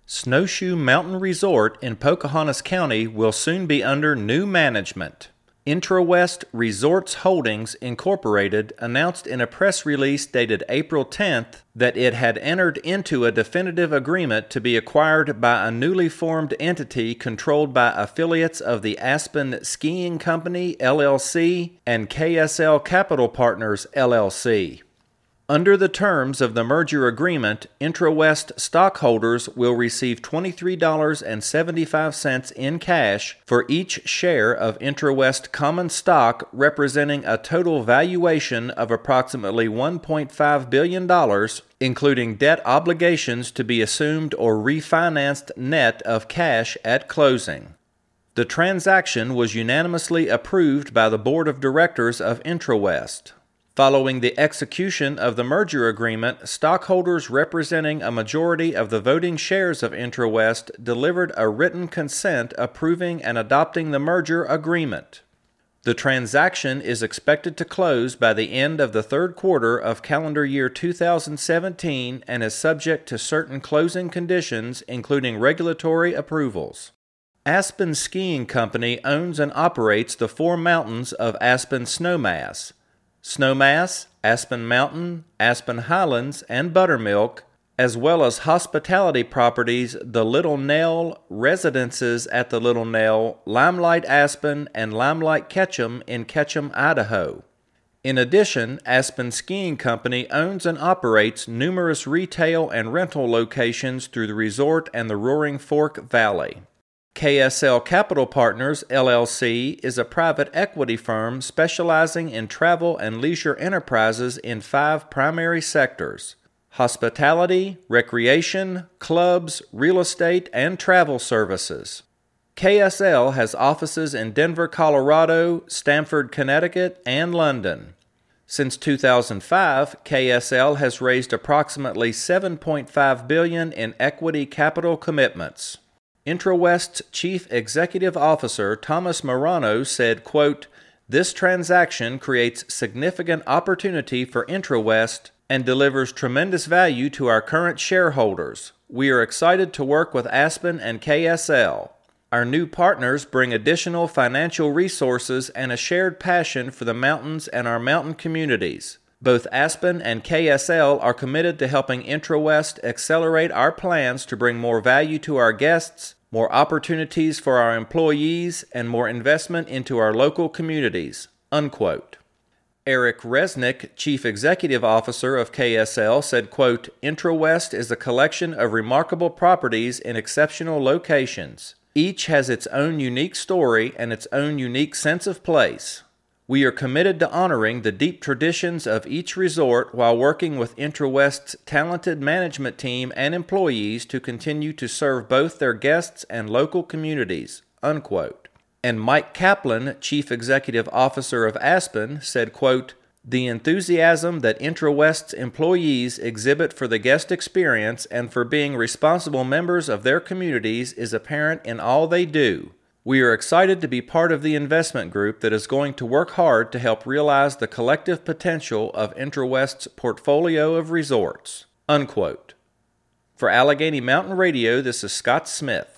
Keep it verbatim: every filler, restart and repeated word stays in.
Snowshoe Mountain Resort in Pocahontas County will soon be under new management. Intrawest Resorts Holdings, Incorporated announced in a press release dated April tenth that it had entered into a definitive agreement to be acquired by a newly formed entity controlled by affiliates of the Aspen Skiing Company, L L C, and K S L Capital Partners, L L C. Under the terms of the merger agreement, Intrawest stockholders will receive twenty-three dollars and seventy-five cents in cash for each share of Intrawest common stock, representing a total valuation of approximately one point five billion dollars, including debt obligations to be assumed or refinanced net of cash at closing. The transaction was unanimously approved by the board of directors of Intrawest. Following the execution of the merger agreement, stockholders representing a majority of the voting shares of Intrawest delivered a written consent approving and adopting the merger agreement. The transaction is expected to close by the end of the third quarter of calendar year two thousand seventeen and is subject to certain closing conditions, including regulatory approvals. Aspen Skiing Company owns and operates the four mountains of Aspen Snowmass: Snowmass, Aspen Mountain, Aspen Highlands, and Buttermilk, as well as hospitality properties the Little Nell, residences at the Little Nell, Limelight Aspen, and Limelight Ketchum in Ketchum, Idaho. In addition, Aspen Skiing Company owns and operates numerous retail and rental locations through the resort and the Roaring Fork Valley. K S L Capital Partners, L L C, is a private equity firm specializing in travel and leisure enterprises in five primary sectors: hospitality, recreation, clubs, real estate, and travel services. K S L has offices in Denver, Colorado, Stamford, Connecticut, and London. Since two thousand five, K S L has raised approximately seven point five billion dollars in equity capital commitments. Intrawest's Chief Executive Officer Thomas Marano said, quote, "This transaction creates significant opportunity for Intrawest and delivers tremendous value to our current shareholders. We are excited to work with Aspen and K S L. Our new partners bring additional financial resources and a shared passion for the mountains and our mountain communities. Both Aspen and K S L are committed to helping Intrawest accelerate our plans to bring more value to our guests, more opportunities for our employees, and more investment into our local communities." Unquote. Eric Resnick, Chief Executive Officer of K S L, said, quote, "Intrawest is a collection of remarkable properties in exceptional locations. Each has its own unique story and its own unique sense of place. We are committed to honoring the deep traditions of each resort while working with Intrawest's talented management team and employees to continue to serve both their guests and local communities." Unquote. And Mike Kaplan, Chief Executive Officer of Aspen, said, quote, "The enthusiasm that Intrawest's employees exhibit for the guest experience and for being responsible members of their communities is apparent in all they do. We are excited to be part of the investment group that is going to work hard to help realize the collective potential of Intrawest's portfolio of resorts." Unquote. For Allegheny Mountain Radio, this is Scott Smith.